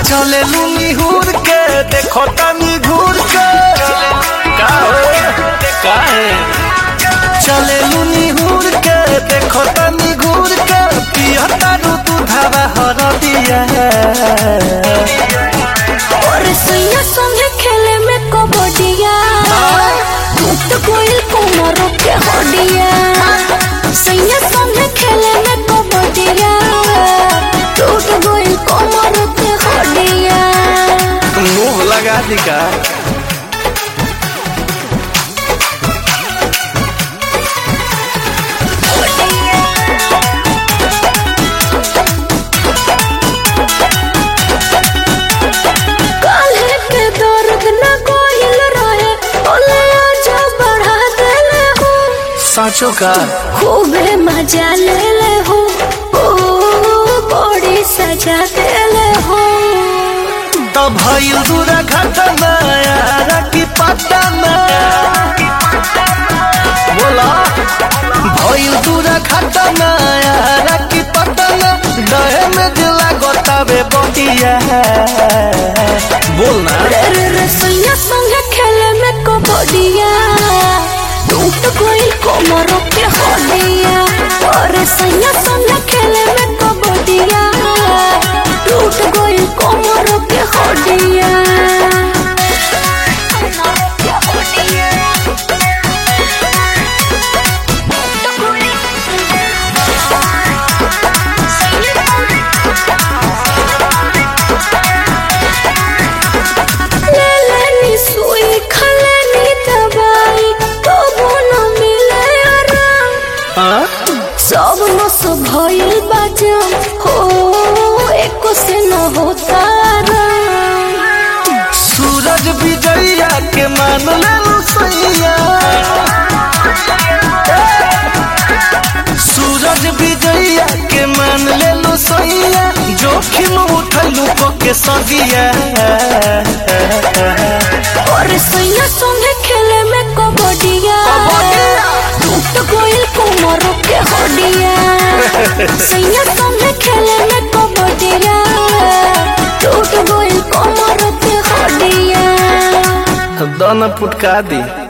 चले लूनी हुर के देखो तनी घूर के चले लूनी हुर के देखो तनी घूर के पिया तारू तू धावा हर दिया और सैया संगे खेले में कबड्डिया टूट गइल कोमर के हड्डिया सैया संगे खेले में कबड्डिया टूट गइल कोमर के हड्डिया मुंह लगा दी का साँचो का खूबे मजा ले ले हो बड़ी सजा दे ले हो तो भइल दूरा घटना यारा की पटना बोला भइल दूरा घटना यारा की पटना डहे में दिला गोतावे बटिया बोलना रे सैया संगे खेले में कबड्डिया टूट गइल कोमर के हड्डिया और सैया संगे खेले में कबड्डिया टूट गइल कोमर के हड्डिया सब नस भइल बाजम हो एको से न होता सूरज विजया के मान ले सैया सूरज विजया के मान ले लो सैया जोखिम उठलू के सगिया और सैया संगे खेले में कबड्डिया टूट गइल कोमर के हड्डिया सैया संगे खेले में कबड्डिया टूट गइल कोमर के हड्डिया दाना पुटका दी।